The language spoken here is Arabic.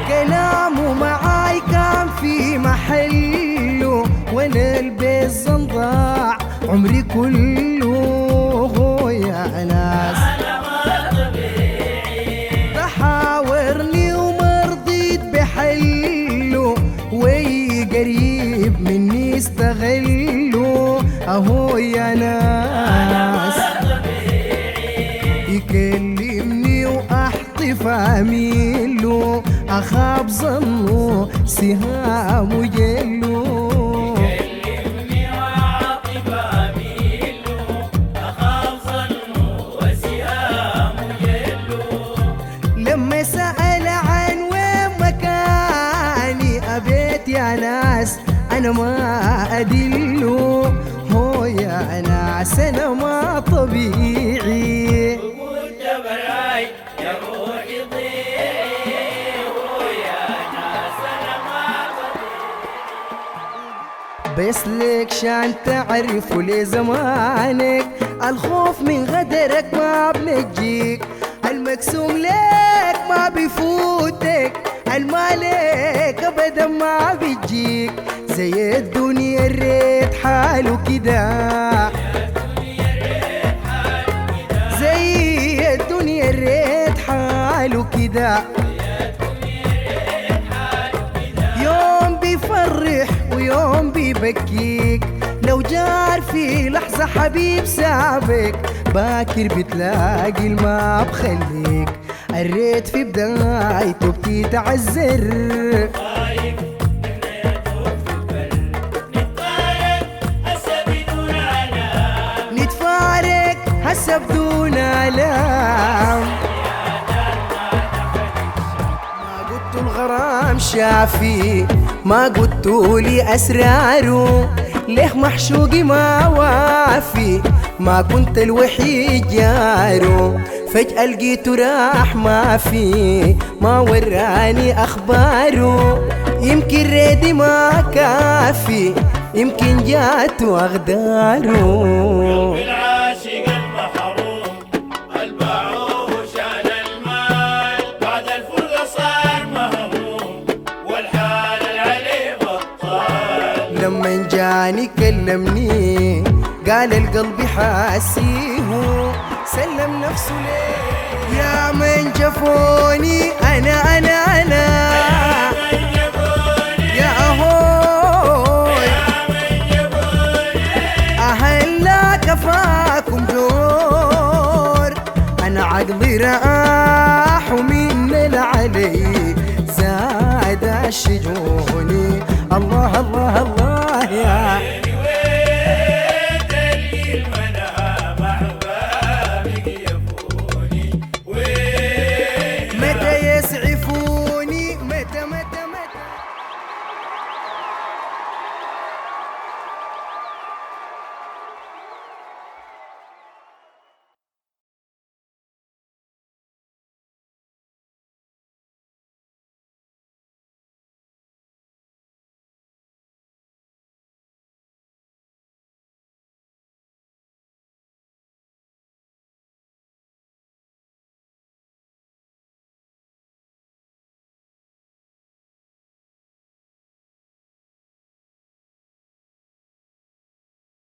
كلامه معاي كان في محله، وانا البيت ضاع عمري كله يا ناس. بحاورني وما رضيت بحله، وي قريب مني استغله اهو يا ناس. يكلمني واحطف اميله، اخاف ظنه سهام وجله. يكلمني واحطف اميله، اخاف ظنه وسهام وجله. لما سأل عن وين مكاني أبيت يا ناس أنا ما أدله، هو يا ناس أنا ما طبيعي. وقلت براي يا روحي ضيعي، ويا ناس انا ما طبيعي. بس لك شان تعرف لي زمانك، الخوف من غدرك ما بنجيك، المقسوم لك ما بيفوتك، المالك ابدا ما بيجيك. زي الدنيا الريت حاله كده، زي الدنيا الريت حاله كده. يوم بيفرح ويوم بيبكيك، لو جار في لحظة حبيب سابك، باكر بتلاقي الماء بخليك. الريت في بدايته بتتعذر، نتفارق هسه بدون آلام. ما قلت الغرام شافي، ما قلت لي أسراره، ليه محشوقي ما وافي، ما كنت الوحيد جاره. فجأة لقيته راح ما في، ما وراني أخباره. يمكن ريدي ما كافي، يمكن جاته أغداره. العاشق المحروم الباعوه شان المال، بعد الفرقة صار مهموم والحال العلي بطال. لما جاني كلمني قال القلب حاسيه، سلم نفسه ليه يا من جفوني. أنا يا أهوي أهلا كفاكم دور، أنا عقلي رأى